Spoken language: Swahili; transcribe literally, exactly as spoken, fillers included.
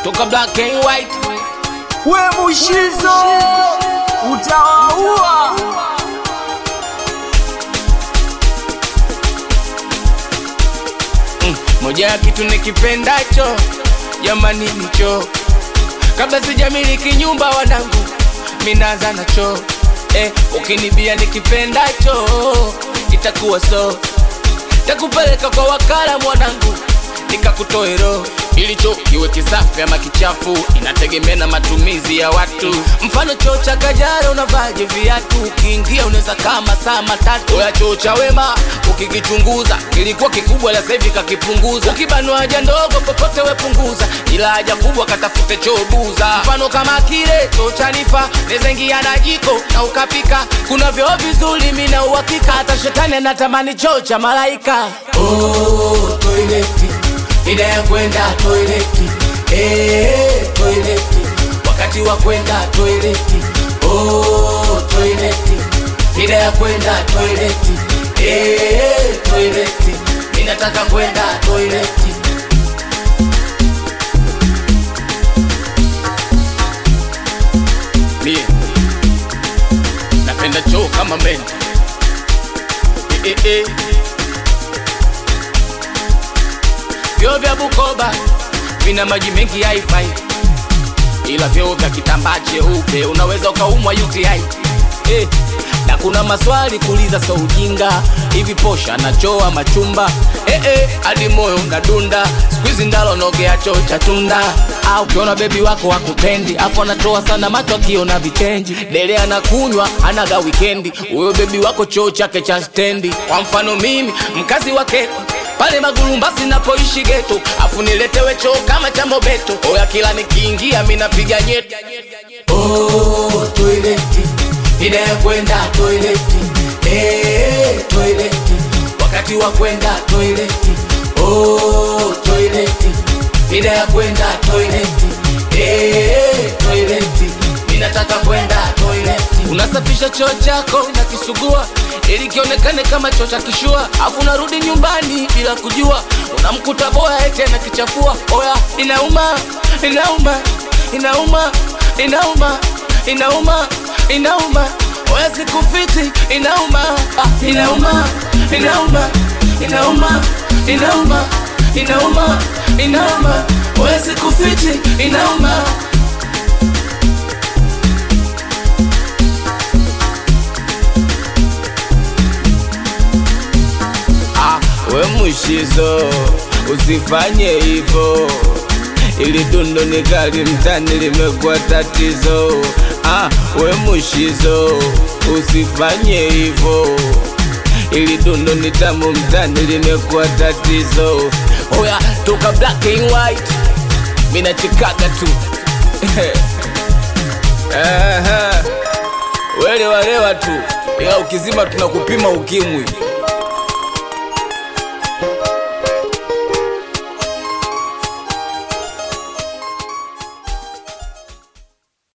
toka black and white. We Mushizo utawaua. Mm, moja ya kitu nikipendacho jamani nicho, kabla sijamiliki nyumba wanangu minaanza nacho. Eh, ukinibia nikipendacho itakuwa so, takupeleka kwa wakala mwanangu nikakutoe roho. Ilicho kiwe kisafi ama kichafu inategemea na matumizi ya watu. Mfano choo cha Kajara unavaje viatu, ukiingia unaweza kama saa matatu. Oya choo cha Wema ukikichunguza kilikuwa kikubwa la sasa hivi kakipunguza. Ukibanwa haja ndogo popote we punguza, ila haja kubwa katafute choo buza. Mfano kama kile choo cha Nifa neza ingia na jiko na ukapika. Kuna vyoo vizuri mimi na uhakika, hata shetani anatamani choo cha malaika. Oh toileti, ida ya kwenda toileti, eh toileti, wakati wa kwenda toileti. Oh toileti, ida ya kwenda toileti, eh toileti, mimi nataka kwenda toileti. Mie napenda choo kama men. Eh eh eh. Vyoo vya Bukoba vina maji mengi haifai, ila vyoo vya kitambaa cheupe unaweza ukaumwa U T I. Eh, na kuna maswali kuuliza so ujinga, hivi posha na choo ama chumba? Eh eh, hadi moyo unadunda, squeeze ndalo nogea choo cha tunda. Au ukiona baby wako wakupendi, afu anatoa sana macho akiona vitenji. Dele anakunywa anaga weekendi, huyo baby wako choo chake cha stendi. Kwa mfano mimi mkazi wa Keko pale Magulumbasi napoishi ghetto, afu niletewe choo kama cha Mobeto. Oya kila nikiingia mimi napiga nyeti. Oh toileti, ida ya kwenda toileti, eh toileti, wakati wa kwenda toileti. Oh toileti, ida ya kwenda toileti, eh toileti, mimi nataka kwenda toileti. Unasafisha choo chako na kisugua ili kionekane kama choo cha kishua, afu unarudi nyumbani bila kujua, unamkuta boya eti na kichafua. Oya inauma, inauma, inauma, inauma, inauma, inauma. Oya sikufiti inauma, ah, inauma, inauma, inauma, inauma, inauma, inauma. Oya sikufiti inauma. We Mushizo usifanye hivyo, ili dundo ni kali mtani limekuwa tatizo. Ah, we Mushizo usifanye hivyo, ili dundo ni tamu mtani limekuwa tatizo. Oya toka black and white mina chikaga tu. Aha, wele walewa tu, ila ukizima tunakupima ukimwi.